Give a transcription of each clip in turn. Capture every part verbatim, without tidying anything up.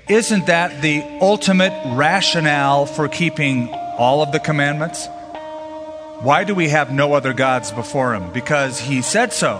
isn't that the ultimate rationale for keeping all of the commandments? Why do we have no other gods before him? Because he said so.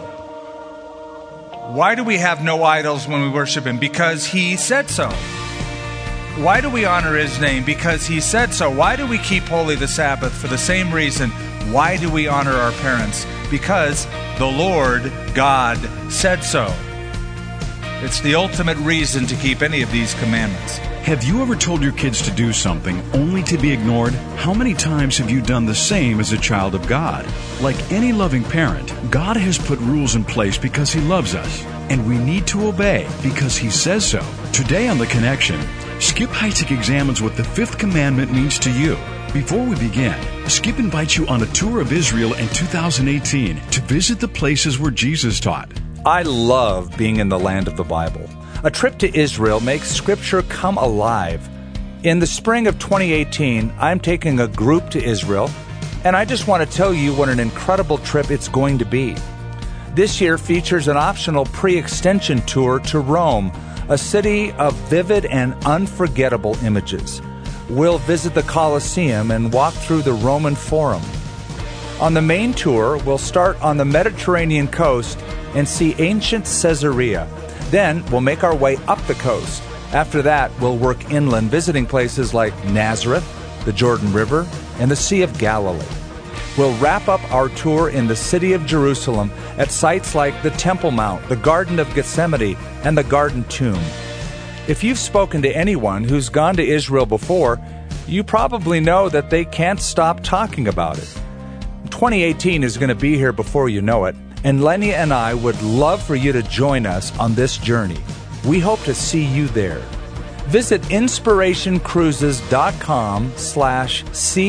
Why do we have no idols when we worship him? Because he said so. Why do we honor his name? Because he said so. Why do we keep holy the Sabbath? For the same reason. Why do we honor our parents? Because the Lord God said so. It's the ultimate reason to keep any of these commandments. Have you ever told your kids to do something only to be ignored? How many times have you done the same as a child of God? Like any loving parent, God has put rules in place because he loves us, and we need to obey because he says so. Today on The Connection, Skip Heitzig examines what the fifth commandment means to you. Before we begin, Skip invites you on a tour of Israel in two thousand eighteen to visit the places where Jesus taught. I love being in the land of the Bible. A trip to Israel makes Scripture come alive. In the spring of twenty eighteen, I'm taking a group to Israel, and I just want to tell you what an incredible trip it's going to be. This year features an optional pre-extension tour to Rome, a city of vivid and unforgettable images. We'll visit the Colosseum and walk through the Roman Forum. On the main tour, we'll start on the Mediterranean coast and see ancient Caesarea. Then we'll make our way up the coast. After that, we'll work inland, visiting places like Nazareth, the Jordan River, and the Sea of Galilee. We'll wrap up our tour in the city of Jerusalem at sites like the Temple Mount, the Garden of Gethsemane, and the Garden Tomb. If you've spoken to anyone who's gone to Israel before, you probably know that they can't stop talking about it. twenty eighteen is going to be here before you know it, and Lenny and I would love for you to join us on this journey. We hope to see you there. Visit inspirationcruises.com slash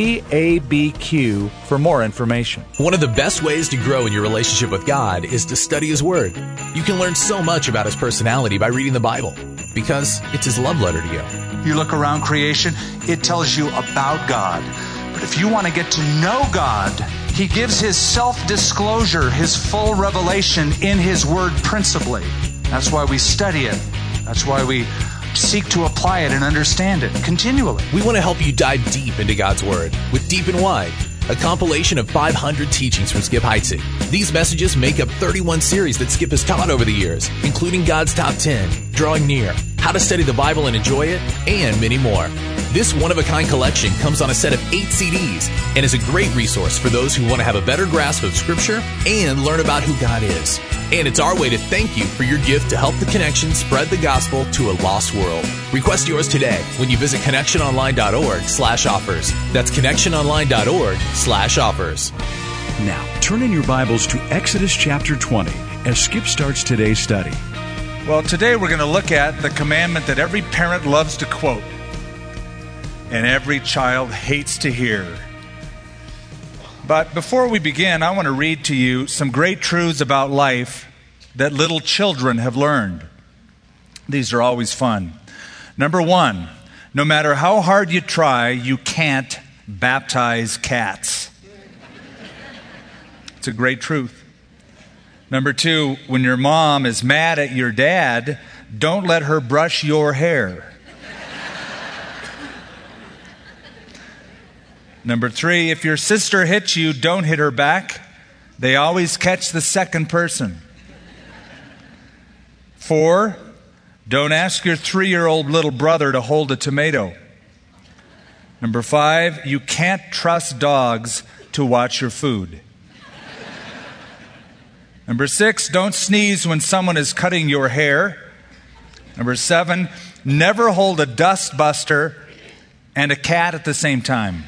CABQ for more information. One of the best ways to grow in your relationship with God is to study His Word. You can learn so much about His personality by reading the Bible, because it's His love letter to you. You look around creation, it tells you about God. But if you want to get to know God, He gives His self-disclosure, His full revelation in His Word principally. That's why we study it. That's why we seek to apply it and understand it continually. We want to help you dive deep into God's Word with Deep and Wide, a compilation of five hundred teachings from Skip Heitzig. These messages make up thirty-one series that Skip has taught over the years, including God's Top ten, Drawing Near, How to Study the Bible and Enjoy It, and many more. This one-of-a-kind collection comes on a set of eight C Ds and is a great resource for those who want to have a better grasp of Scripture and learn about who God is. And it's our way to thank you for your gift to help The Connection spread the gospel to a lost world. Request yours today when you visit connectiononline.org slash offers. That's connectiononline.org slash offers. Now, turn in your Bibles to Exodus chapter twenty as Skip starts today's study. Well, today we're going to look at the commandment that every parent loves to quote and every child hates to hear. But before we begin, I want to read to you some great truths about life that little children have learned. These are always fun. Number one, no matter how hard you try, you can't baptize cats. It's a great truth. Number two, when your mom is mad at your dad, don't let her brush your hair. Number three, if your sister hits you, don't hit her back. They always catch the second person. Four, don't ask your three-year-old little brother to hold a tomato. Number five, you can't trust dogs to watch your food. Number six, don't sneeze when someone is cutting your hair. Number seven, never hold a dust buster and a cat at the same time.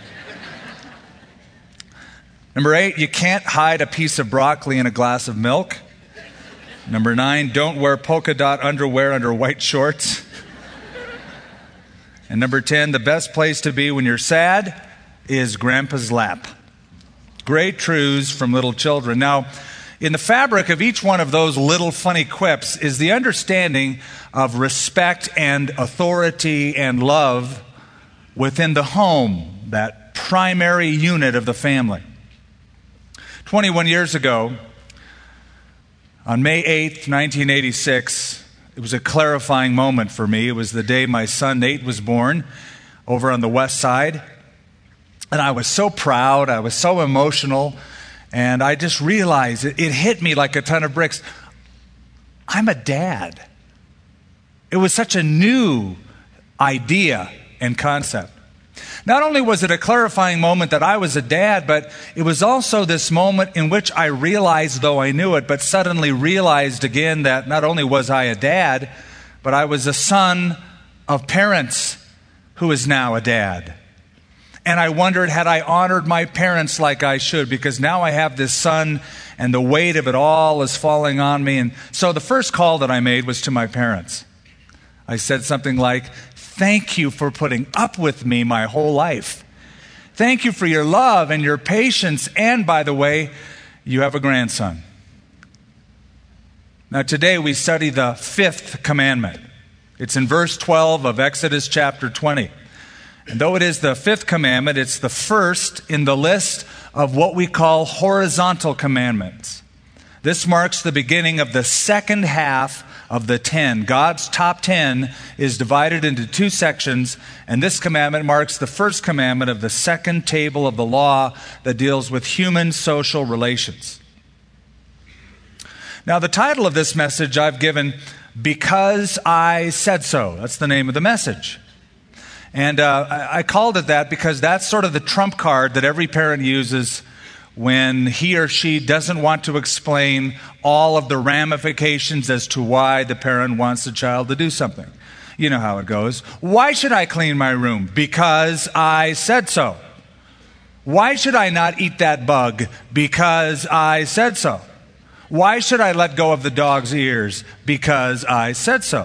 Number eight, you can't hide a piece of broccoli in a glass of milk. Number nine, don't wear polka dot underwear under white shorts. And number ten, the best place to be when you're sad is Grandpa's lap. Great truths from little children. Now, in the fabric of each one of those little funny quips is the understanding of respect and authority and love within the home, that primary unit of the family. twenty-one years ago, on May eighth, nineteen eighty-six, It was a clarifying moment for me. It was the day my son Nate was born over on the west side. And I was so proud. I was so emotional. And I just realized it, it hit me like a ton of bricks. I'm a dad. It was such a new idea and concept. Not only was it a clarifying moment that I was a dad, but it was also this moment in which I realized, though I knew it, but suddenly realized again that not only was I a dad, but I was a son of parents who is now a dad. And I wondered, had I honored my parents like I should? Because now I have this son and the weight of it all is falling on me. And so the first call that I made was to my parents. I said something like, thank you for putting up with me my whole life. Thank you for your love and your patience. And by the way, you have a grandson. Now today we study the fifth commandment. It's in verse twelve of Exodus chapter twenty. And though it is the fifth commandment, it's the first in the list of what we call horizontal commandments. This marks the beginning of the second half of the ten. God's top ten is divided into two sections, and this commandment marks the first commandment of the second table of the law that deals with human social relations. Now, the title of this message I've given, Because I Said So. That's the name of the message. And uh, I, I called it that because that's sort of the trump card that every parent uses when he or she doesn't want to explain all of the ramifications as to why the parent wants the child to do something. You know how it goes. Why should I clean my room? Because I said so. Why should I not eat that bug? Because I said so. Why should I let go of the dog's ears? Because I said so.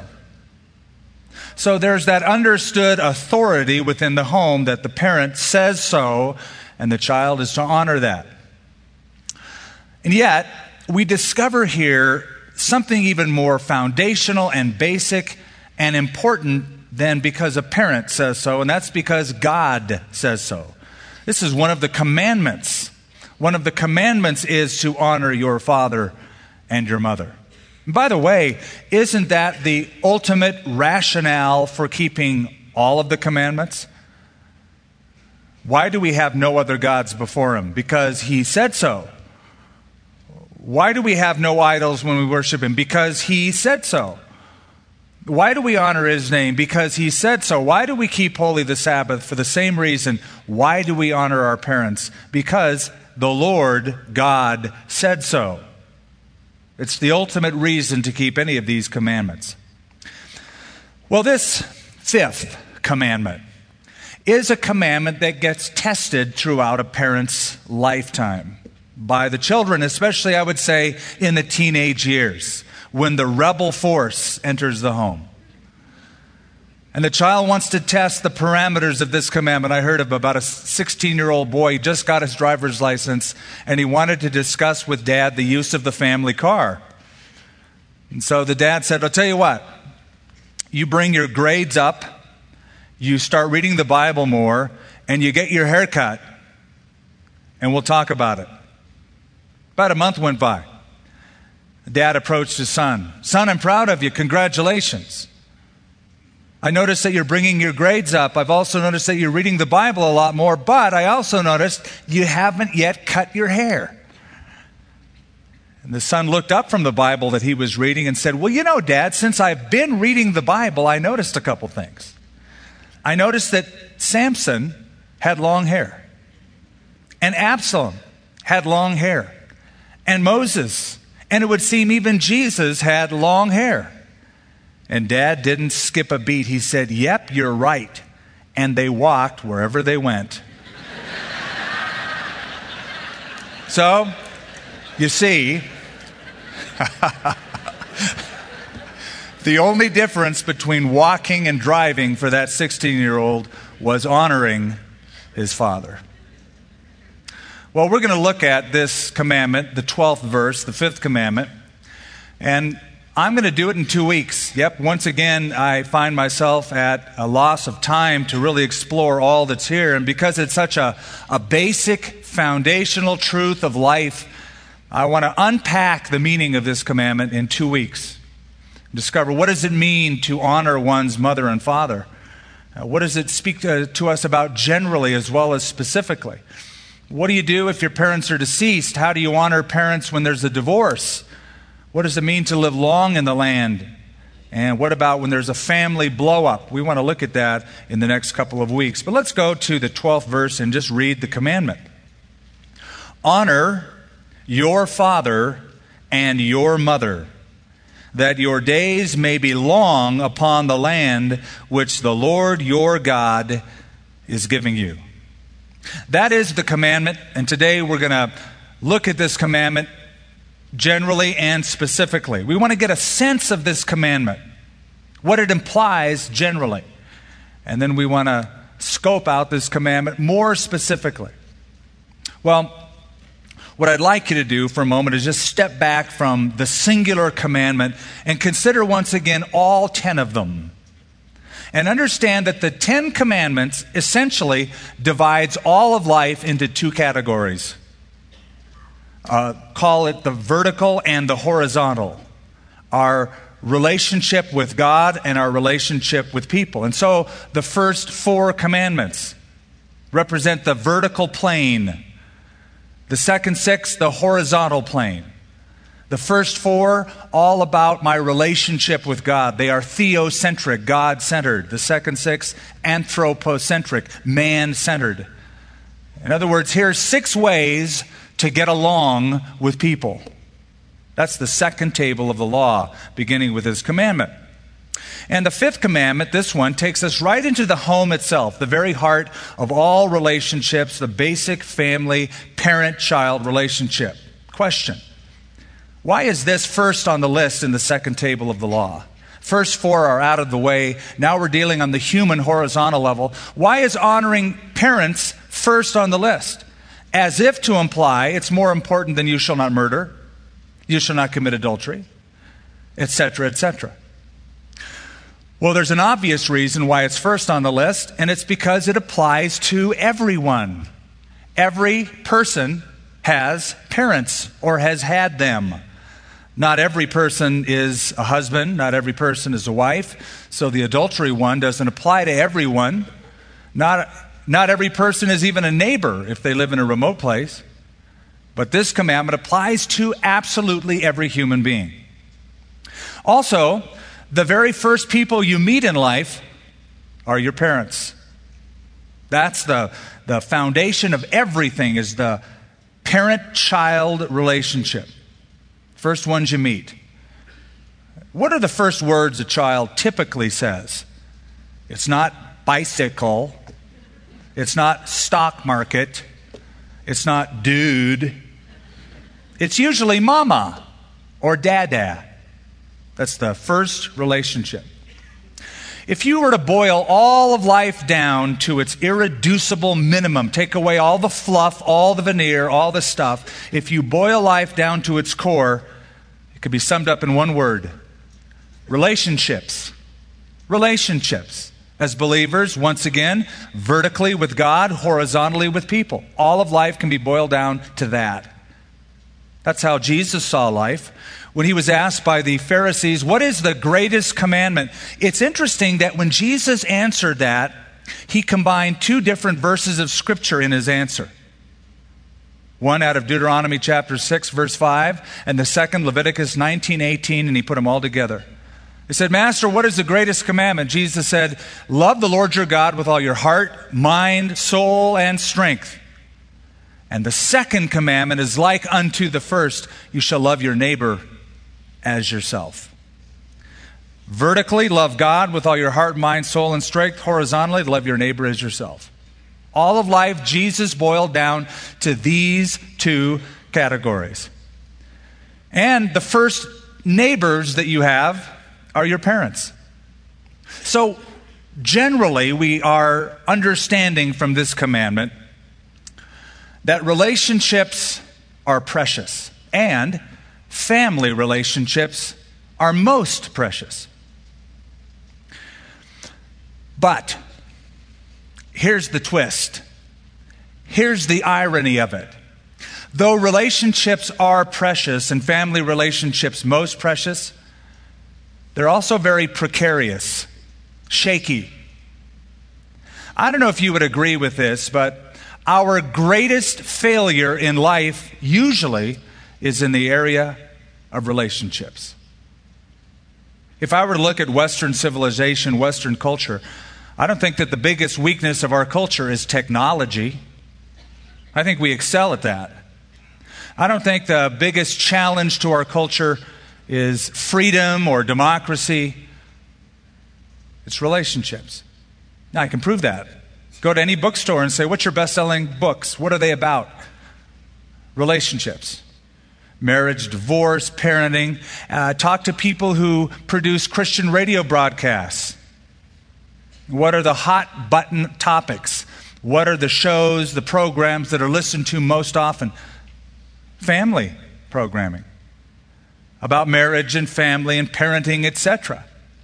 So there's that understood authority within the home that the parent says so, and the child is to honor that. And yet, we discover here something even more foundational and basic and important than because a parent says so, and that's because God says so. This is one of the commandments. One of the commandments is to honor your father and your mother. And by the way, isn't that the ultimate rationale for keeping all of the commandments? Why do we have no other gods before him? Because he said so. Why do we have no idols when we worship him? Because he said so. Why do we honor his name? Because he said so. Why do we keep holy the Sabbath? For the same reason. Why do we honor our parents? Because the Lord God said so. It's the ultimate reason to keep any of these commandments. Well, this fifth commandment is a commandment that gets tested throughout a parent's lifetime. By the children, especially, I would say, in the teenage years, when the rebel force enters the home. And the child wants to test the parameters of this commandment. I heard of about a sixteen-year-old boy. He just got his driver's license, and he wanted to discuss with Dad the use of the family car. And so the dad said, I'll tell you what, you bring your grades up, you start reading the Bible more, and you get your hair cut, and we'll talk about it. About a month went by. Dad approached his son. Son, I'm proud of you. Congratulations. I noticed that you're bringing your grades up. I've also noticed that you're reading the Bible a lot more, but I also noticed you haven't yet cut your hair. And the son looked up from the Bible that he was reading and said, well, you know, Dad, since I've been reading the Bible, I noticed a couple things. I noticed that Samson had long hair, and Absalom had long hair, and Moses, and it would seem even Jesus had long hair. And Dad didn't skip a beat. He said, yep, you're right. And they walked wherever they went. So, you see, the only difference between walking and driving for that sixteen-year-old was honoring his father. Well, we're going to look at this commandment, the twelfth verse, the fifth commandment, and I'm going to do it in two weeks. Yep, once again, I find myself at a loss of time to really explore all that's here, and because it's such a, a basic, foundational truth of life, I want to unpack the meaning of this commandment in two weeks. Discover what does it mean to honor one's mother and father? Uh, what does it speak to, to us about generally as well as specifically? What do you do if your parents are deceased? How do you honor parents when there's a divorce? What does it mean to live long in the land? And what about when there's a family blow-up? We want to look at that in the next couple of weeks. But let's go to the twelfth verse and just read the commandment. Honor your father and your mother, that your days may be long upon the land which the Lord your God is giving you. That is the commandment, and today we're going to look at this commandment generally and specifically. We want to get a sense of this commandment, what it implies generally, and then we want to scope out this commandment more specifically. Well, what I'd like you to do for a moment is just step back from the singular commandment and consider once again all ten of them. And understand that the Ten Commandments essentially divides all of life into two categories. Uh, call it the vertical and the horizontal. Our relationship with God and our relationship with people. And so the first four commandments represent the vertical plane. The second six, the horizontal plane. The first four, all about my relationship with God. They are theocentric, God-centered. The second six, anthropocentric, man-centered. In other words, here's six ways to get along with people. That's the second table of the law, beginning with this commandment. And the fifth commandment, this one, takes us right into the home itself, the very heart of all relationships, the basic family, parent-child relationship. Question: why is this first on the list in the second table of the law? First four are out of the way. Now we're dealing on the human horizontal level. Why is honoring parents first on the list? As if to imply it's more important than you shall not murder, you shall not commit adultery, et cetera, et cetera. Well, there's an obvious reason why it's first on the list, and it's because it applies to everyone. Every person has parents or has had them. Not every person is a husband, not every person is a wife, so the adultery one doesn't apply to everyone. Not, not every person is even a neighbor if they live in a remote place. But this commandment applies to absolutely every human being. Also, the very first people you meet in life are your parents. That's the, the foundation of everything, is the parent-child relationship. First ones you meet. What are the first words a child typically says? It's not bicycle. It's not stock market. It's not dude. It's usually mama or dada. That's the first relationship. If you were to boil all of life down to its irreducible minimum, take away all the fluff, all the veneer, all the stuff, if you boil life down to its core, it could be summed up in one word: relationships. Relationships. As believers, once again, vertically with God, horizontally with people. All of life can be boiled down to that. That's how Jesus saw life. When he was asked by the Pharisees, what is the greatest commandment? It's interesting that when Jesus answered that, he combined two different verses of Scripture in his answer. One out of Deuteronomy chapter six, verse five, and the second, Leviticus nineteen eighteen, and he put them all together. He said, Master, what is the greatest commandment? Jesus said, love the Lord your God with all your heart, mind, soul, and strength. And the second commandment is like unto the first, you shall love your neighbor as yourself. Vertically, love God with all your heart, mind, soul, and strength. Horizontally, love your neighbor as yourself. All of life, Jesus boiled down to these two categories. And the first neighbors that you have are your parents. So, generally, we are understanding from this commandment that relationships are precious, and family relationships are most precious. But here's the twist. Here's the irony of it. Though relationships are precious and family relationships most precious, They're also very precarious, shaky. I don't know if you would agree with this, but our greatest failure in life usually is in the area of relationships. If I were to look at Western civilization, Western culture, I don't think that the biggest weakness of our culture is technology. I think we excel at that. I don't think the biggest challenge to our culture is freedom or democracy. It's relationships. Now, I can prove that. Go to any bookstore and say, what's your best-selling books? What are they about? Relationships. Marriage, divorce, parenting. Uh, talk to people who produce Christian radio broadcasts. What are the hot button topics? What are the shows, the programs that are listened to most often? Family programming. About marriage and family and parenting, et cetera.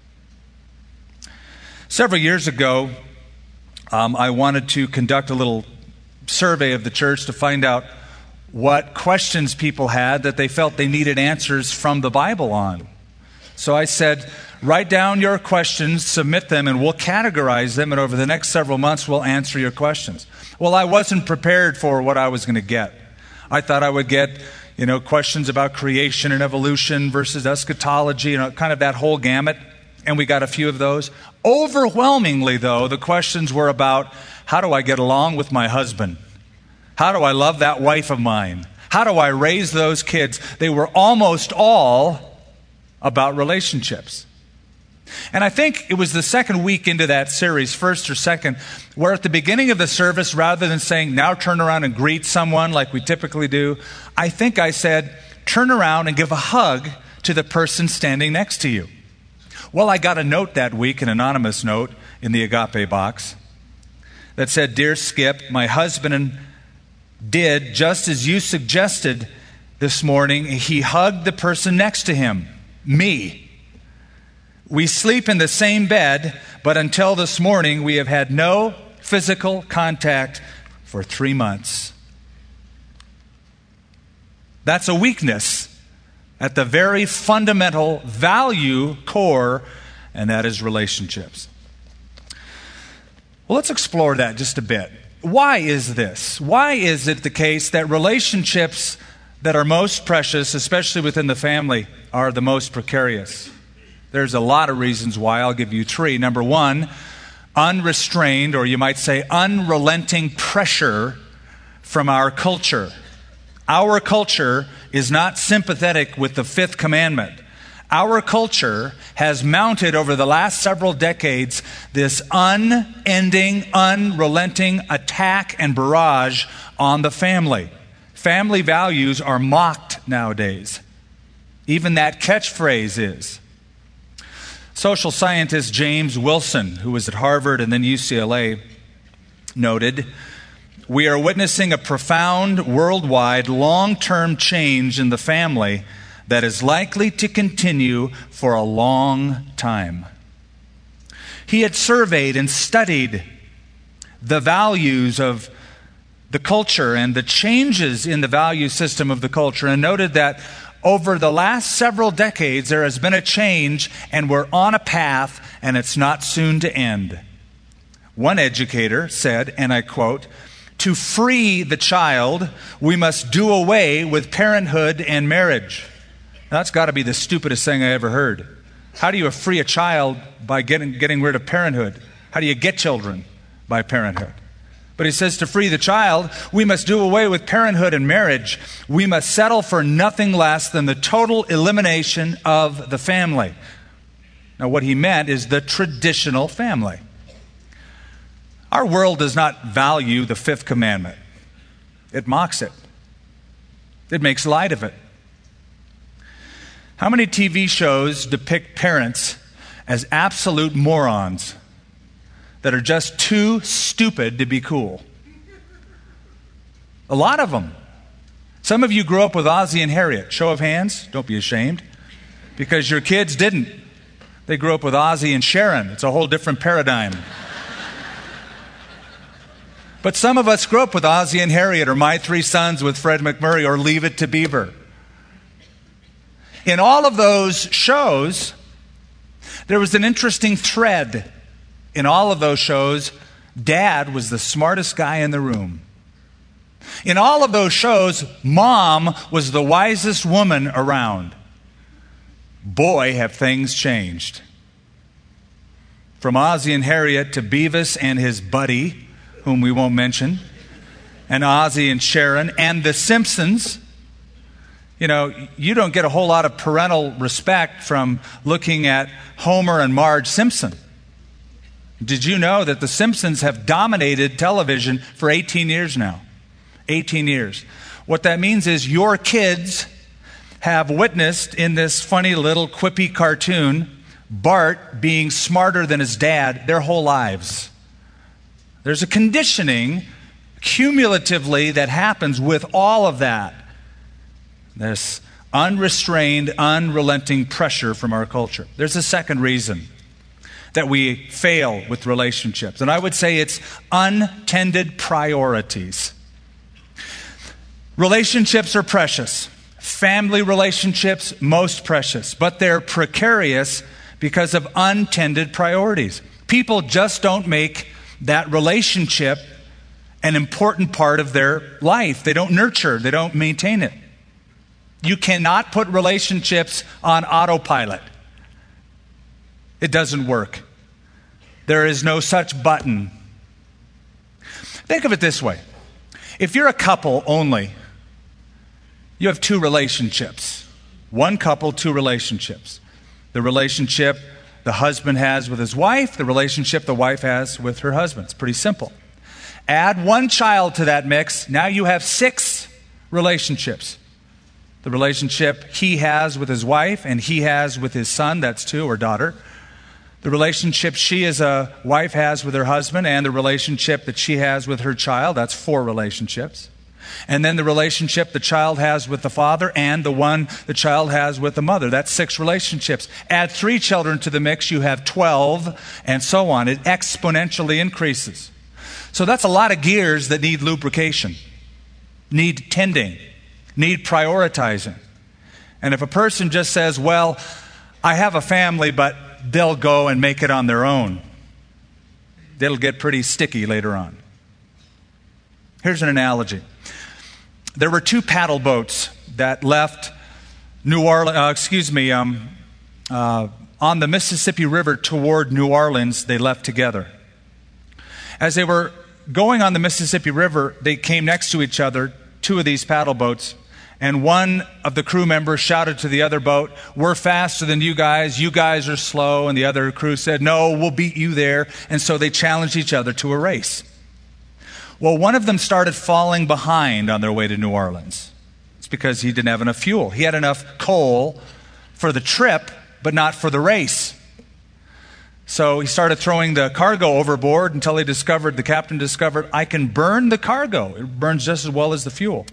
Several years ago, um, I wanted to conduct a little survey of the church to find out what questions people had that they felt they needed answers from the Bible on. So I said, write down your questions, submit them, and we'll categorize them, and over the next several months, we'll answer your questions. Well, I wasn't prepared for what I was going to get. I thought I would get, you know, questions about creation and evolution versus eschatology, you know, kind of that whole gamut, and we got a few of those. Overwhelmingly, though, the questions were about, how do I get along with my husband? How do I love that wife of mine? How do I raise those kids? They were almost all about relationships. And I think it was the second week into that series, first or second, where at the beginning of the service, rather than saying, now turn around and greet someone like we typically do, I think I said, turn around and give a hug to the person standing next to you. Well, I got a note that week, an anonymous note in the Agape box that said, Dear Skip, my husband did just as you suggested this morning. He hugged the person next to him, me. We sleep in the same bed, but until this morning, we have had no physical contact for three months. That's a weakness at the very fundamental value core, and that is relationships. Well, let's explore that just a bit. Why is this? Why is it the case that relationships that are most precious, especially within the family, are the most precarious? There's a lot of reasons why. I'll give you three. Number one, unrestrained, or you might say unrelenting pressure from our culture. Our culture is not sympathetic with the fifth commandment. Our culture has mounted over the last several decades this unending, unrelenting attack and barrage on the family. Family values are mocked nowadays. Even that catchphrase is. Social scientist James Wilson, who was at Harvard and then U C L A, noted, we are witnessing a profound, worldwide, long-term change in the family that is likely to continue for a long time. He had surveyed and studied the values of the culture and the changes in the value system of the culture and noted that over the last several decades, there has been a change, and we're on a path, and it's not soon to end. One educator said, and I quote, to free the child, we must do away with parenthood and marriage. Now, that's got to be the stupidest thing I ever heard. How do you free a child by getting, getting rid of parenthood? How do you get children? By parenthood. But he says to free the child, we must do away with parenthood and marriage. We must settle for nothing less than the total elimination of the family. Now, what he meant is the traditional family. Our world does not value the fifth commandment. It mocks it. It makes light of it. How many T V shows depict parents as absolute morons that are just too stupid to be cool? A lot of them. Some of you grew up with Ozzie and Harriet. Show of hands. Don't be ashamed. Because your kids didn't. They grew up with Ozzie and Sharon. It's a whole different paradigm. But some of us grew up with Ozzie and Harriet, or My Three Sons with Fred McMurray, or Leave It to Beaver. In all of those shows, There was an interesting thread in all of those shows. Dad was the smartest guy in the room. In all of those shows, Mom was the wisest woman around. Boy, have things changed. From Ozzie and Harriet to Beavis and his buddy, whom we won't mention, and Ozzie and Sharon, and The Simpsons. You know, you don't get a whole lot of parental respect from looking at Homer and Marge Simpson. Did you know that The Simpsons have dominated television for eighteen years now? eighteen years. What that means is your kids have witnessed in this funny little quippy cartoon Bart being smarter than his dad their whole lives. There's a conditioning cumulatively that happens with all of that. This unrestrained, unrelenting pressure from our culture. There's a second reason that we fail with relationships, and I would say it's untended priorities. Relationships are precious. Family relationships, most precious, but they're precarious because of untended priorities. People just don't make that relationship an important part of their life. They don't nurture, they don't maintain it. You cannot put relationships on autopilot. It doesn't work. There is no such button. Think of it this way. If you're a couple only, you have two relationships. One couple, two relationships. The relationship the husband has with his wife, the relationship the wife has with her husband. It's pretty simple. Add one child to that mix, now you have six relationships. The relationship he has with his wife and he has with his son, that's two, or daughter. The relationship she as a wife has with her husband, and the relationship that she has with her child, that's four relationships. And then the relationship the child has with the father and the one the child has with the mother. That's six relationships. Add three children to the mix, you have twelve, and so on. It exponentially increases. So that's a lot of gears that need lubrication, need tending, need prioritizing. And if a person just says, well, I have a family, but they'll go and make it on their own, it'll get pretty sticky later on. Here's an analogy. There were two paddle boats that left New Orleans, uh, excuse me, um, uh, on the Mississippi River toward New Orleans. They left together. As they were going on the Mississippi River, they came next to each other, two of these paddle boats, and one of the crew members shouted to the other boat, "We're faster than you guys, you guys are slow." And the other crew said, "No, we'll beat you there." And so they challenged each other to a race. Well, one of them started falling behind on their way to New Orleans. It's because he didn't have enough fuel. He had enough coal for the trip, but not for the race. So he started throwing the cargo overboard until he discovered, the captain discovered, I can burn the cargo. It burns just as well as the fuel.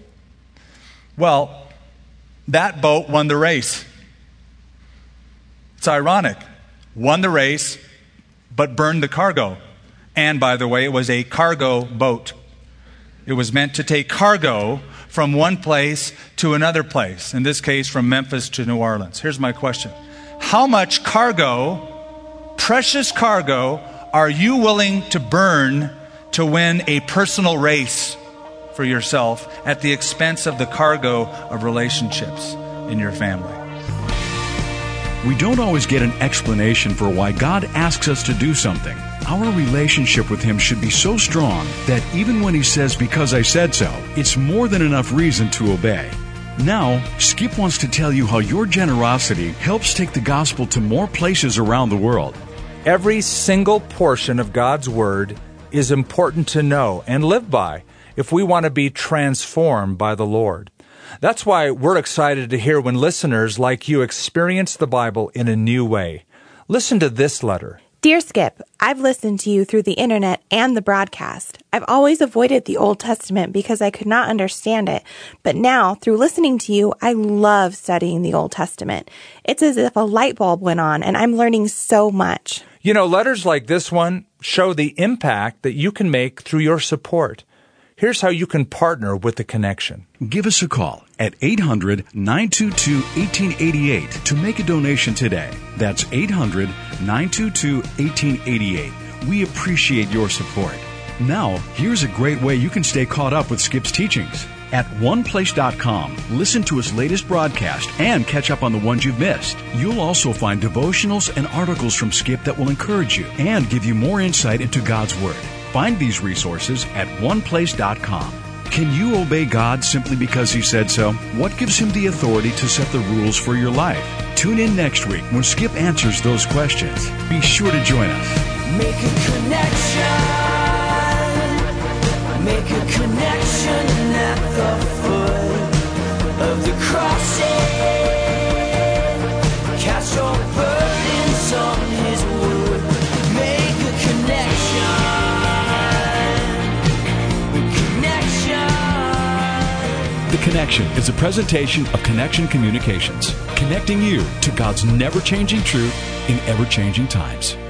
Well, that boat won the race. It's ironic. Won the race, but burned the cargo. And by the way, it was a cargo boat. It was meant to take cargo from one place to another place. In this case, from Memphis to New Orleans. Here's my question. How much cargo, precious cargo, are you willing to burn to win a personal race for yourself at the expense of the cargo of relationships in your family? We don't always get an explanation for why God asks us to do something. Our relationship with Him should be so strong that even when He says, "Because I said so," it's more than enough reason to obey. Now, Skip wants to tell you how your generosity helps take the gospel to more places around the world. Every single portion of God's Word is important to know and live by if we want to be transformed by the Lord. That's why we're excited to hear when listeners like you experience the Bible in a new way. Listen to this letter. Dear Skip, I've listened to you through the internet and the broadcast. I've always avoided the Old Testament because I could not understand it. But now, through listening to you, I love studying the Old Testament. It's as if a light bulb went on, and I'm learning so much. You know, letters like this one show the impact that you can make through your support. Here's how you can partner with The Connection. Give us a call at eight hundred, nine two two, one eight eight eight to make a donation today. That's eight hundred, nine two two, one eight eight eight. We appreciate your support. Now, here's a great way you can stay caught up with Skip's teachings. At one place dot com, listen to his latest broadcast and catch up on the ones you've missed. You'll also find devotionals and articles from Skip that will encourage you and give you more insight into God's Word. Find these resources at one place dot com. Can you obey God simply because He said so? What gives Him the authority to set the rules for your life? Tune in next week when Skip answers those questions. Be sure to join us. Make a connection. Make a connection at the foot of the cross. Cast your burdens on His word. Make a connection. The Connection is a presentation of Connection Communications, connecting you to God's never-changing truth in ever-changing times.